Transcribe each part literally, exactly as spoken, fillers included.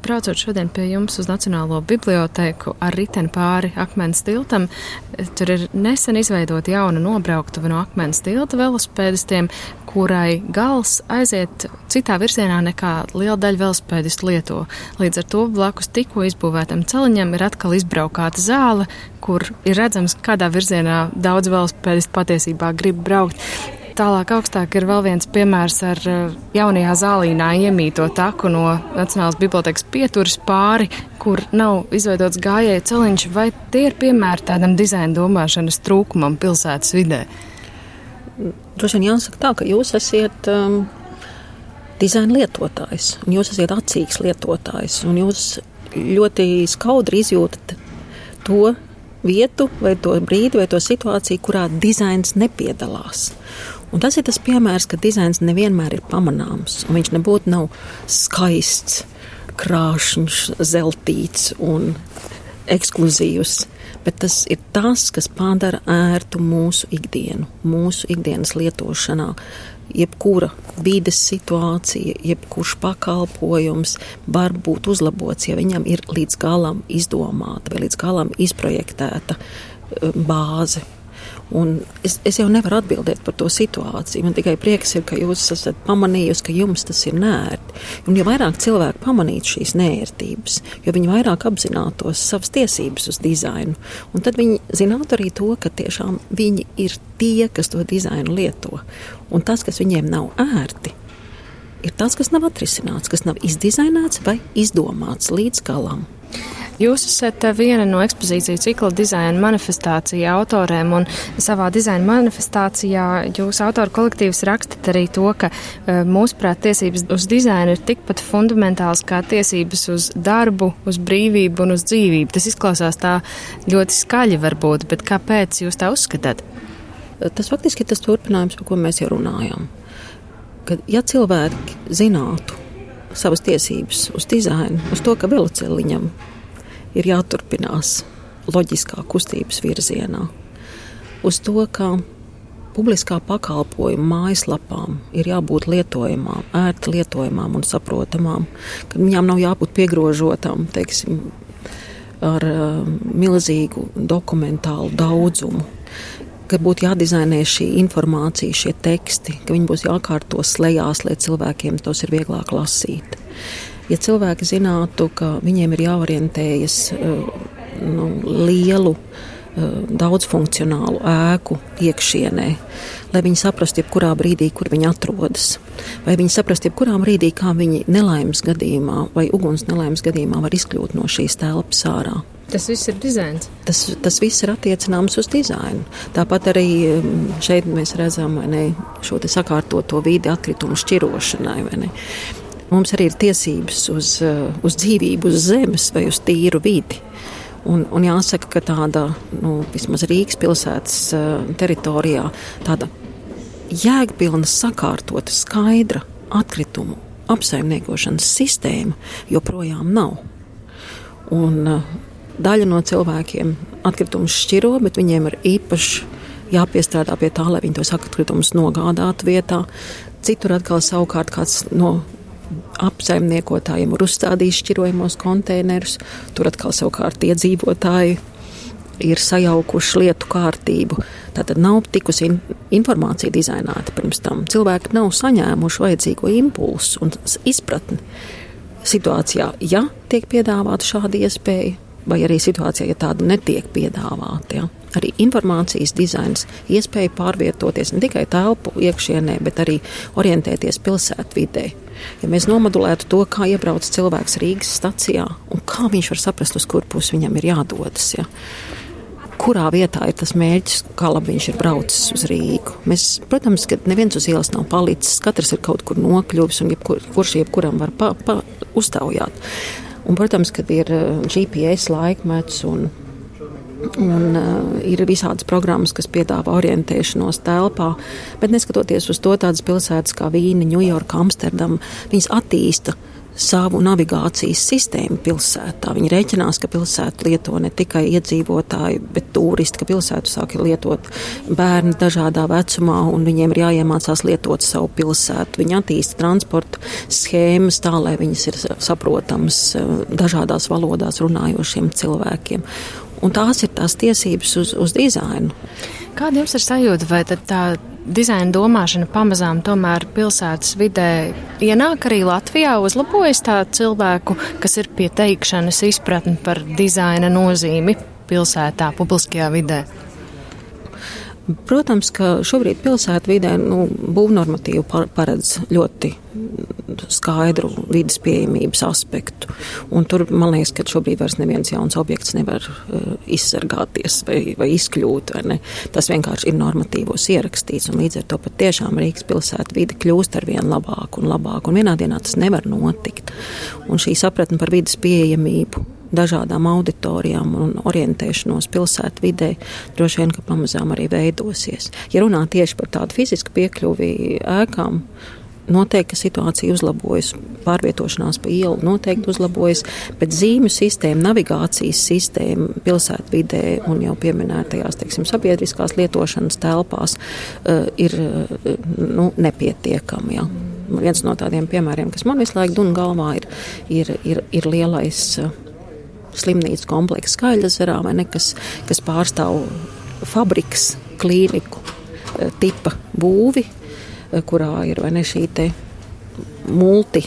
braucot šodien pie jums uz Nacionālo bibliotēku ar riteni pāri Akmens tiltam, tur ir nesen izveidota jauna nobrauktuve no Akmens tilta velospēdistiem, kurai gals aiziet citā virzienā nekā liela daļa velospēdistu lieto. Līdz ar to blakus tikko izbūvētam celiņam ir atkal izbraukāta zāle, kur ir redzams, kādā virzienā daudz velospēdistu patiesībā grib braukt. Tālāk augstāk ir vēl viens piemērs ar jaunajā zālīnā iemīto taku no Nacionālās bibliotēkas pieturas pāri, kur nav izveidots gājēju celiņš, vai tie ir piemēri tādam dizaina domāšanas trūkumam pilsētas vidē? Droši vien jāsaka tā, ka jūs esat um, dizaina lietotājs, un jūs esat acīgs lietotājs, un jūs ļoti skaudri izjūtat to vietu, vai to brīdi, vai to situāciju, kurā dizains nepiedalās. Un tas ir tas piemērs, ka dizains nevienmēr ir pamanāms, un viņš nebūtu nav skaists, krāšņš, zeltīts un ekskluzīvs, bet tas ir tas, kas padara ērtu mūsu ikdienu, mūsu ikdienas lietošanā. Jebkura vides situācija, jebkurš pakalpojums var būt uzlabots, ja viņam ir līdz galam izdomāta vai līdz galam izprojektēta bāze. Un es, es jau nevaru atbildēt par to situāciju. Man tikai prieks ir, ka jūs esat pamanījusi, ka jums tas ir neērti. Un jo vairāk cilvēki pamanītu šīs neērtības, jo viņi vairāk apzinātos savas tiesības uz dizainu. Un tad viņi zinātu arī to, ka tiešām viņi ir tie, kas to dizainu lieto. Un tas, kas viņiem nav ērti, ir tas, kas nav atrisināts, kas nav izdizainēts vai izdomāts līdz galam. Jūs esat viena no ekspozīciju cikla dizaina manifestācija autorēm, un savā dizaina manifestācijā jūs autoru kolektīvs rakstat arī to, ka mūsuprāt tiesības uz dizainu ir tikpat fundamentāls kā tiesības uz darbu, uz brīvību un uz dzīvību. Tas izklausās tā ļoti skaļi varbūt, bet kāpēc jūs tā uzskatāt? Tas faktiski ir tas turpinājums, par ko mēs jau runājām. Kad, ja cilvēki zinātu savas tiesības uz dizainu, uz to, ka veloceliņam ir jāturpinās loģiskā kustības virzienā, uz to, ka publiskā pakalpojuma mājaslapām ir jābūt lietojamām, ērti lietojamām un saprotamām, ka viņām nav jābūt piegrožotām, teiksim, ar uh, milzīgu dokumentālu daudzumu, ka būtu jādizainē šī informācija, šie teksti, ka viņi būs jākārto slejās, lai cilvēkiem tos ir vieglāk lasīt. Ja cilvēki zinātu, ka viņiem ir jāorientējas nu, lielu, daudzfunkcionālu ēku iekšienē, lai viņi saprastu jebkurā brīdī, kur viņi atrodas, vai viņi saprastu jebkurā brīdī, kā viņi nelaimes gadījumā vai uguns nelaimes gadījumā var izkļūt no šīs telpas ārā. Tas viss ir dizains? Tas, tas viss ir attiecināms uz dizainu. Tāpat arī šeit mēs redzam, vai ne, šo te sakārtoto vidi atkritumu šķirošanai, vai ne. Mums arī ir tiesības uz, uz dzīvību, uz zemes vai uz tīru vidi. Un, un jāsaka, ka tāda, nu, vismaz Rīgas pilsētas teritorijā, tāda jēgpilna, sakārtota, skaidra atkritumu apsaimniekošanas sistēma joprojām nav. Un daļa no cilvēkiem atkritumus šķiro, bet viņiem ir īpaši jāpiestrādā pie tā, lai viņi tos atkritumus nogādātu vietā. Citur atkal savukārt kāds no apsaimniekotājiem ir uzstādījis šķirojamos konteinerus. Tur atkal savukārt iedzīvotāji ir sajaukuši lietu kārtību. Tātad nav tikusi in- informācija dizainēta pirms tam. Cilvēki nav saņēmuši vajadzīgo impulsu un izpratni situācijā, ja tiek piedāvāta šāda iespēja, vai arī situācijā, ja tāda netiek piedāvāta. Ja? Arī informācijas dizains, iespēja pārvietoties ne tikai telpu iekšienē, bet arī orientēties pilsētvidē. Ja mēs nomodulētu to, kā iebrauc cilvēks Rīgas stacijā un kā viņš var saprast, uz kur pusi viņam ir jādodas, ja? Kurā vietā ir tas mērķis, kā labi viņš ir braucis uz Rīgu. Mēs, protams, ka neviens uz ielas nav palicis, katrs ir kaut kur nokļuvis un jebkur, kurš jebkuram var pa, pa, uztaujāt. Un, protams, kad ir G P S laikmets un, un uh, ir visādas programmas, kas piedāvā orientēšanos telpā, bet neskatoties uz to, tādas pilsētas kā Vīna, Ņujorka, Amsterdama, viņas attīsta savu navigācijas sistēmu pilsētā. Viņi rēķinās, ka pilsētu lieto ne tikai iedzīvotāji, bet turisti, ka pilsētu sāk lietot bērni dažādā vecumā un viņiem ir jāiemācās lietot savu pilsētu. Viņi attīsta transporta schēmas tā, lai viņas ir saprotams dažādās valodās runājošiem cilvēkiem. Un tās ir tās tiesības uz, uz dizainu. Kāda jums ir sajūta, vai tad tā dizaina domāšana pamazām tomēr pilsētas vidē ienāk arī Latvijā, uzlabojas tā cilvēku, kas ir pie teikšanas izpratni par dizaina nozīmi pilsētā, publiskajā vidē? Protams, ka šobrīd pilsētu vidē nu, būvnormatīvu paredz ļoti skaidru vides pieejamības aspektu. Un tur, man liekas, ka šobrīd vairs neviens jauns objekts nevar uh, izsargāties vai, vai izkļūt. Vai ne? Tas vienkārši ir normatīvos ierakstīts, un līdz ar to pat tiešām Rīgas pilsētu vide kļūst ar vien labāk un labāk, un vienā dienā tas nevar notikt. Un šī sapratne par vides pieejamību dažādām auditorijām un orientēšanos pilsētu vidē droši vien, ka pamazām arī veidosies. Ja runā tieši par tādu fizisku piekļuvi ēkām, noteikti situācija uzlabojas, pārvietošanās pa ielu noteikti uzlabojas, bet zīmju sistēma, navigācijas sistēma pilsētu vidē un jau pieminētajās, teiksim, sabiedriskās lietošanas telpās uh, ir uh, nu, nepietiekami. Ja. Viens no tādiem piemēriem, kas man visu laiku dun galvā, ir, ir, ir, ir lielais uh, slimnīcu komplekss Skaļezerā, vai ne, kas, kas pārstāv fabrikas, klīniku tipa būvi, kurā ir vai ne šī te multi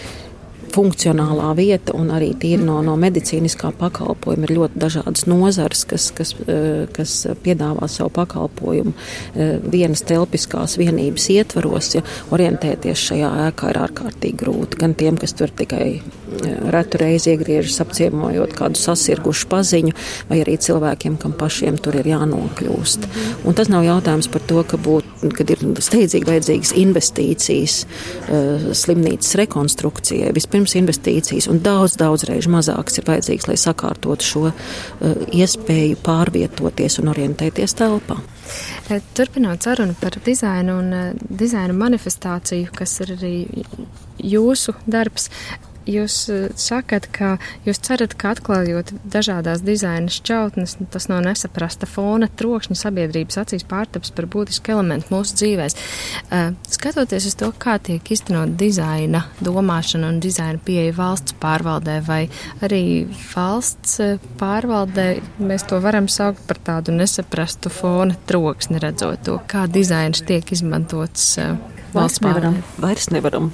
funkcionālā vieta un arī tīri no, no medicīniskā pakalpojuma ir ļoti dažādas nozares, kas, kas, kas piedāvā savu pakalpojumu vienas telpiskās vienības ietvaros. Ja orientēties šajā ēkā ir ārkārtīgi grūti. Gan tiem, kas tur tikai retu reizi iegriežas apciemojot kādu sasirgušu paziņu, vai arī cilvēkiem, kam pašiem tur ir jānokļūst. Un tas nav jautājums par to, ka būt, kad ir steidzīgi vajadzīgas investīcijas uh, slimnīcas rekonstrukcijai. Vispirms investīcijas un daudz, daudz reižu mazāks ir vajadzīgs, lai sakārtotu šo uh, iespēju pārvietoties un orientēties telpā. Turpinot sarunu par dizainu un uh, dizaina manifestāciju, kas ir arī jūsu darbs, jūs sakat, ka jūs cerat, ka atklājot dažādās dizaina šķautnes, tas no nesaprasta fona trokšņa sabiedrības acīs pārtaps par būtisku elementu mūsu dzīvēs. Skatoties uz to, kā tiek iztenot dizaina domāšana un dizaina pieeja valsts pārvaldē, vai arī valsts pārvaldē mēs to varam saukt par tādu nesaprastu fona troksni, redzot to, kā dizains tiek izmantots valsts pārvaldē. Vairs nevaram.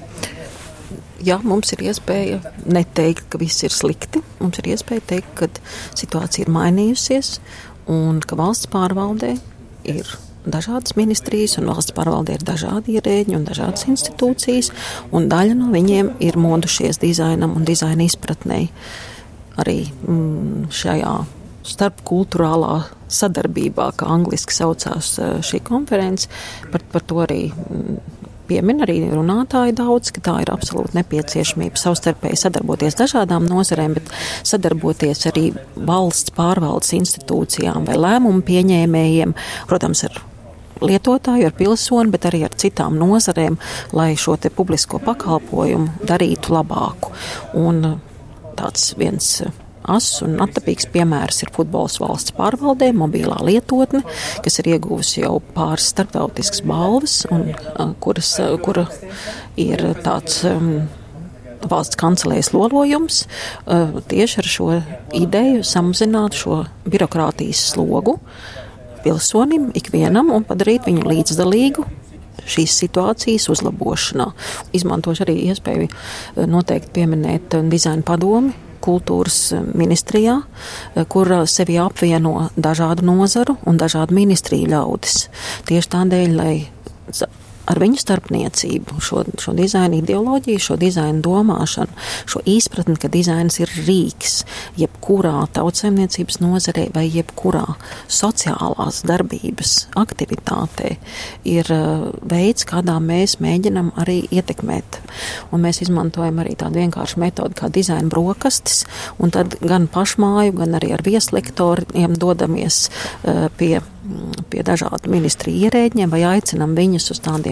Jā, mums ir iespēja neteikt, ka viss ir slikti. Mums ir iespēja teikt, ka situācija ir mainījusies un ka valsts pārvaldē ir dažādas ministrijas un valsts pārvaldē ir dažādi ierēģi un dažādas institūcijas, un daļa no viņiem ir modušies dizainam un dizaina izpratnei arī mm, šajā starpkulturālā sadarbībā, kā angliski saucās šī konference, par, par to arī mm, piemin arī runātāji daudz, ka tā ir absolūti nepieciešamība savstarpēji sadarboties dažādām nozarēm, bet sadarboties arī valsts pārvaldes institūcijām vai lēmumu pieņēmējiem, protams, ar lietotāju, ar pilsoni, bet arī ar citām nozarēm, lai šo te publisko pakalpojumu darītu labāku. Un tāds viens asss un attapīgs piemērs ir futbols valsts pārvaldē, mobilā lietotne, kas ir ieguvusi jau pāris starptautiskas balvas, un kuras, kura ir tāds um, valsts kancelējas lolojums, uh, tieši ar šo ideju samazināt šo birokrātijas slogu pilsonim, ikvienam, un padarīt viņu līdzdalīgu šīs situācijas uzlabošanā. Izmantošu arī iespēju noteikti pieminēt dizaina padomi kultūras ministrijā, kur sevi apvieno dažādu nozaru un dažādu ministriju ļaudis. Tieši tādēļ, lai ar viņu starpniecību šo, šo dizaina ideoloģiju, šo dizaina domāšanu, šo izpratni, ka dizains ir rīks, jebkurā tautsaimniecības nozarē vai jebkurā sociālās darbības aktivitātē, ir veids, kādā mēs mēģinam arī ietekmēt. Un mēs izmantojam arī tādu vienkāršu metodu kā dizaina brokastis, un tad gan pašmāju, gan arī ar vieslektoriem dodamies pie pie dažādu ministriju ierēģiem vai aicinam viņus uz tādiem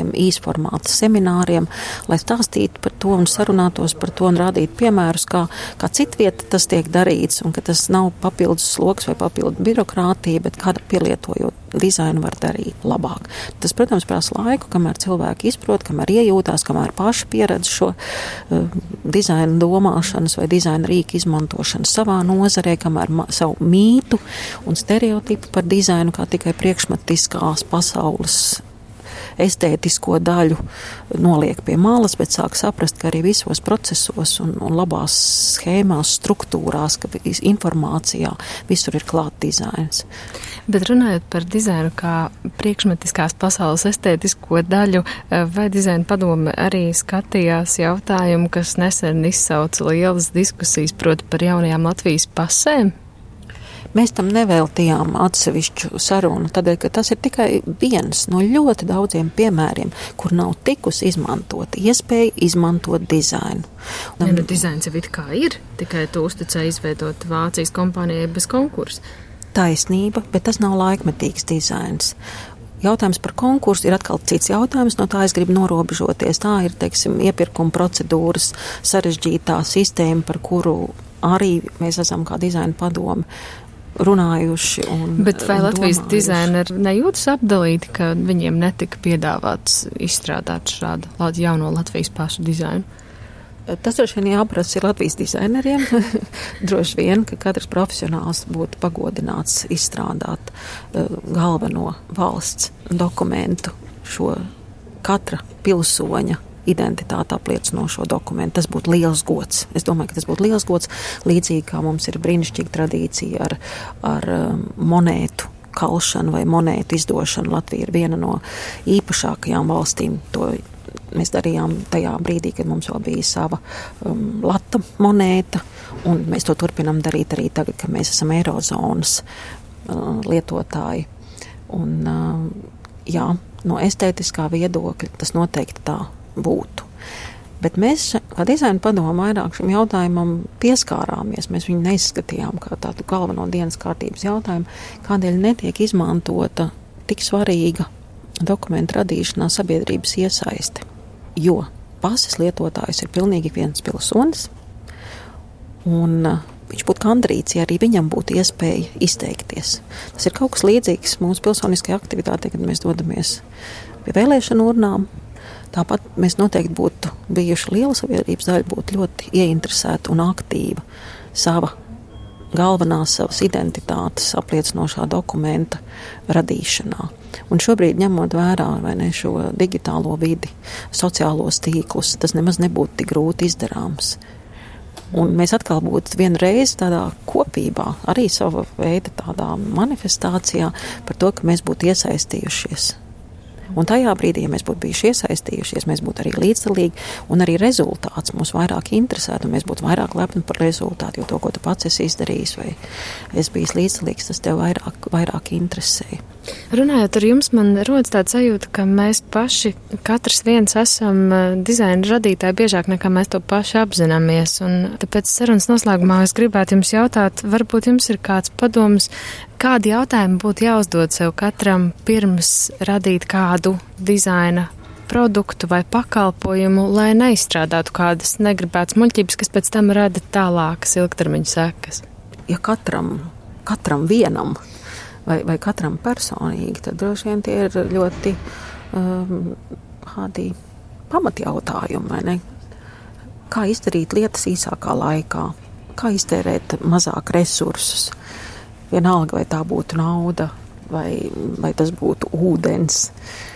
tādiem īsformāta semināriem, lai stāstītu par to un sarunātos par to un rādītu piemērus, kā, kā citvieta tas tiek darīts un ka tas nav papildus sloks vai papildus birokrātija, bet kā pielietojot dizainu var darīt labāk. Tas, protams, prasa laiku, kamēr cilvēki izprot, kamēr iejūtās, kamēr paši pieredz šo uh, dizaina domāšanas vai dizaina rīku izmantošanu savā nozarē, kamēr ma- savu mītu un stereotipu par dizainu kā tikai priekšmetiskās pasaules estētisko daļu noliek pie malas, bet sāk saprast, ka arī visos procesos un, un labās schēmās, struktūrās, ka informācijā visur ir klāt dizains. Bet runājot par dizainu kā priekšmetiskās pasaules estētisko daļu, vai dizaina padome arī skatījās jautājumu, kas nesen izsauca lielas diskusijas, proti par jaunajām Latvijas pasēm? Mēs tam neveltījām atsevišķu sarunu, tādēļ, ka tas ir tikai viens no ļoti daudziem piemēriem, kur nav tikusi izmantot iespēja izmantot dizainu. Ja, nu, dizains jau it kā ir, tikai tu uzticēji izveidot Vācijas kompānijai bez konkursa. Taisnība, bet tas nav laikmetīgs dizains. Jautājums par konkursu ir atkal cits jautājums, no tā es gribu norobežoties. Tā ir, teiksim, iepirkuma procedūras sarežģītā sistēma, par kuru arī mēs esam kā dizaina padome runājuši un Bet vai Latvijas domājuši. dizaineri nejūtas apdalīti, ka viņiem netika piedāvāts izstrādāt šādu jauno Latvijas pašu dizainu? Tas droši vien jāprasa ir Latvijas dizaineriem. Droši vien, ka katrs profesionāls būtu pagodināts izstrādāt uh, galveno valsts dokumentu, šo katra pilsoņa identitāti apliecinošo dokumentu. Tas būtu liels gods. Es domāju, ka tas būtu liels gods, līdzīgi kā mums ir brīnišķīga tradīcija ar, ar um, monētu kalšanu vai monētu izdošanu. Latvija ir viena no īpašākajām valstīm. To mēs darījām tajā brīdī, kad mums vēl bija sava um, lata monēta, un mēs to turpinām darīt arī tagad, kad mēs esam eirozonas uh, lietotāji. Un, uh, jā, no estētiskā viedokļa tas noteikti tā būtu. Bet mēs, kā dizaina padoma, vairāk šim jautājumam pieskārāmies. Mēs viņu neizskatījām kā tādu galveno dienas kārtības jautājumu, kādēļ netiek izmantota tik svarīga dokumentu radīšanā sabiedrības iesaiste. Jo pases lietotājs ir pilnīgi viens pilsonis, un viņš būtu kandrīts, ja arī viņam būtu iespēja izteikties. Tas ir kaut kas līdzīgs mūsu pilsoniskajai aktivitātei, kad mēs dodamies pie vēlēšanu urnām. Tāpat mēs noteikti būtu bijuši liela sabiedrības daļa, būtu ļoti ieinteresēta un aktīva sava galvenās savas identitātes apliecinošā dokumenta radīšanā. Un šobrīd, ņemot vērā vai ne, šo digitālo vidi, sociālos tīklus, tas nemaz nebūtu tik grūti izdarāms. Un mēs atkal būtu vienreiz tādā kopībā, arī sava veida tādā manifestācijā par to, ka mēs būtu iesaistījušies. Un tajā brīdī, ja mēs būtu bijuši iesaistījušies, mēs būtu arī līdzdalīgi, un arī rezultāts mūs vairāk interesētu, un mēs būtu vairāk lepni par rezultātu, jo to, ko tu pats esi izdarījis, vai es bijis līdzdalīgs, tas tev vairāk, vairāk interesēja. Runājot ar jums, man rodas tāda sajūta, ka mēs paši, katrs viens esam dizaina radītāji biežāk nekā mēs to paši apzināmies, un tāpēc sarunas noslēgumā es gribētu jums jautāt, varbūt jums ir kāds padoms, kādi jautājumi būtu jāuzdod sev katram pirms radīt kādu dizaina produktu vai pakalpojumu, lai neizstrādātu kādas negribētas muļķības, kas pēc tam rada tālākas ilgtermiņa sekas? Ja katram, katram vienam vai, vai katram personīgi, tad droši vien tie ir ļoti um, kādi pamatjautājumi, vai ne? Kā izdarīt lietas īsākā laikā, kā iztērēt mazāk resursus, vienalga, vai tā būtu nauda, vai, vai tas būtu ūdens.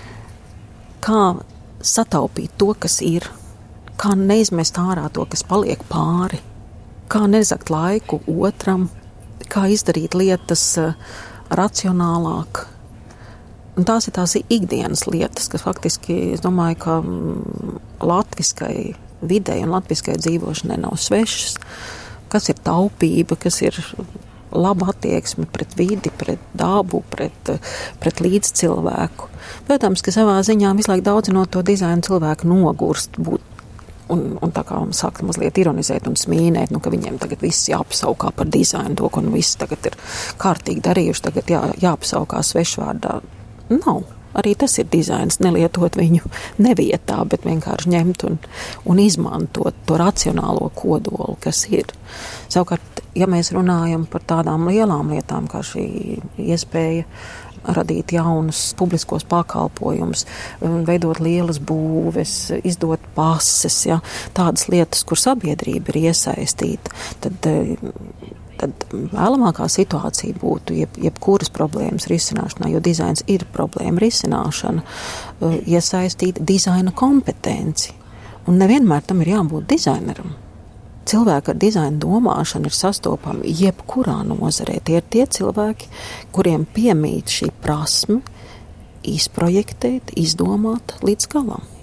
Kā sataupīt to, kas ir, kā neizmest ārā to, kas paliek pāri, kā nezakt laiku otram, kā izdarīt lietas uh, racionālāk. Un tās ir tās ikdienas lietas, kas faktiski, es domāju, ka mm, latviskai videi un latviskai dzīvošanai nav svešas. Kas ir taupība, kas ir laba attieksme pret vidi, pret dabu, pret, pret līdzcilvēku. Protams, ka savā ziņā visu laiku daudzi no to dizaina cilvēku nogurst būt, un, un tā kā sāk mazliet ironizēt un smīnēt, nu, ka viņiem tagad viss jāpasaukā par dizainu, to, ka nu, viss tagad ir kārtīgi darījuši, tagad jā, jāpasaukā svešvārdā. Nav. arī tas ir dizains, nelietot viņu nevietā, bet vienkārši ņemt un, un izmantot to racionālo kodolu, kas ir. Savukārt, ja mēs runājam par tādām lielām lietām, kā šī iespēja radīt jaunus publiskos pakalpojumus, veidot lielas būves, izdot pases, ja, tādas lietas, kur sabiedrība ir iesaistīta, tad tad vēlamākā situācija būtu jeb, jebkuras problēmas risināšanā, jo dizains ir problēma risināšana, iesaistīt dizaina kompetenci. Un nevienmēr tam ir jābūt dizaineram. Cilvēki ar dizaina domāšanu ir sastopami jebkurā nozarē. Tie ir tie cilvēki, kuriem piemīt šī prasme izprojektēt, izdomāt līdz galam.